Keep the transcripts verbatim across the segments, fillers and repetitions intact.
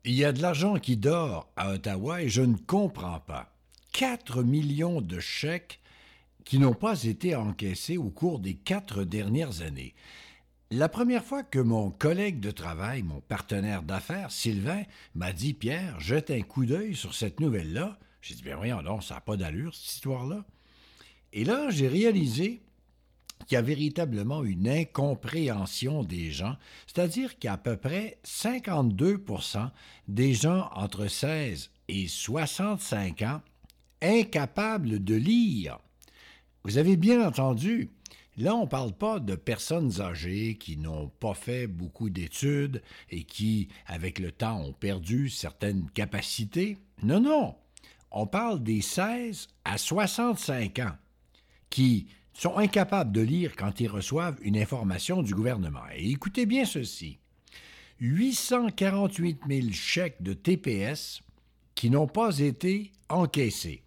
Il y a de l'argent qui dort à Ottawa et je ne comprends pas. Quatre millions de chèques qui n'ont pas été encaissés au cours des quatre dernières années. La première fois que mon collègue de travail, mon partenaire d'affaires, Sylvain, m'a dit « Pierre, jette un coup d'œil sur cette nouvelle-là », j'ai dit « Bien voyons donc, ça n'a pas d'allure, cette histoire-là. » Et là, j'ai réalisé qu'il y a véritablement une incompréhension des gens, c'est-à-dire qu'il y a à peu près cinquante-deux pour cent des gens entre seize et soixante-cinq ans incapables de lire. Vous avez bien entendu, là on ne parle pas de personnes âgées qui n'ont pas fait beaucoup d'études et qui, avec le temps, ont perdu certaines capacités. Non, non, on parle des seize à soixante-cinq ans qui sont incapables de lire quand ils reçoivent une information du gouvernement. Et écoutez bien ceci, huit cent quarante-huit mille chèques de T P S qui n'ont pas été encaissés,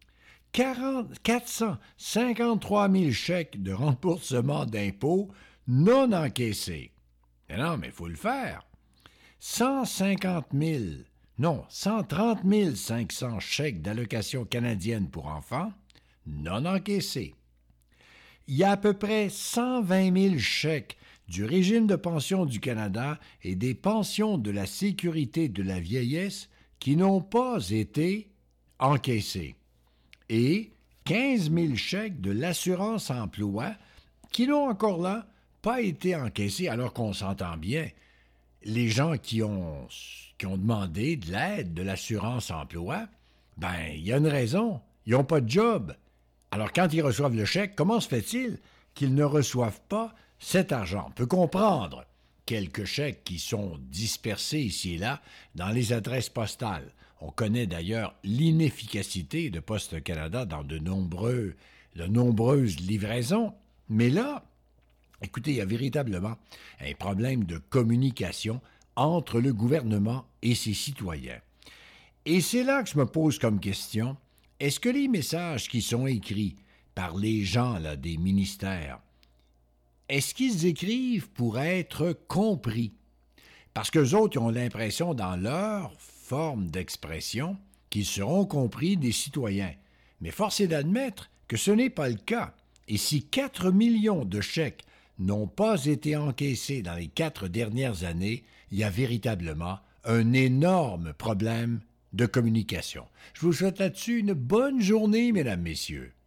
quatre cent cinquante-trois mille chèques de remboursement d'impôts non encaissés. Mais non, mais il faut le faire. cent cinquante mille, non, cent trente mille cinq cents chèques d'allocation canadienne pour enfants non encaissés. Il y a à peu près cent vingt mille chèques du régime de pension du Canada et des pensions de la sécurité de la vieillesse qui n'ont pas été encaissés. Et quinze mille chèques de l'assurance-emploi qui n'ont encore là pas été encaissés, alors qu'on s'entend bien. Les gens qui ont, qui ont demandé de l'aide de l'assurance-emploi, ben, il y a une raison, ils n'ont pas de job. Alors, quand ils reçoivent le chèque, comment se fait-il qu'ils ne reçoivent pas cet argent? On peut comprendre quelques chèques qui sont dispersés ici et là dans les adresses postales. On connaît d'ailleurs l'inefficacité de Poste Canada dans de, nombreux, de nombreuses livraisons. Mais là, écoutez, il y a véritablement un problème de communication entre le gouvernement et ses citoyens. Et c'est là que je me pose comme question, est-ce que les messages qui sont écrits par les gens là, des ministères, est-ce qu'ils écrivent pour être compris? Parce qu'eux autres ils ont l'impression, dans leur forme d'expression, qu'ils seront compris des citoyens. Mais force est d'admettre que ce n'est pas le cas. Et si quatre millions de chèques n'ont pas été encaissés dans les quatre dernières années, il y a véritablement un énorme problème de communication. Je vous souhaite là-dessus une bonne journée, mesdames, messieurs.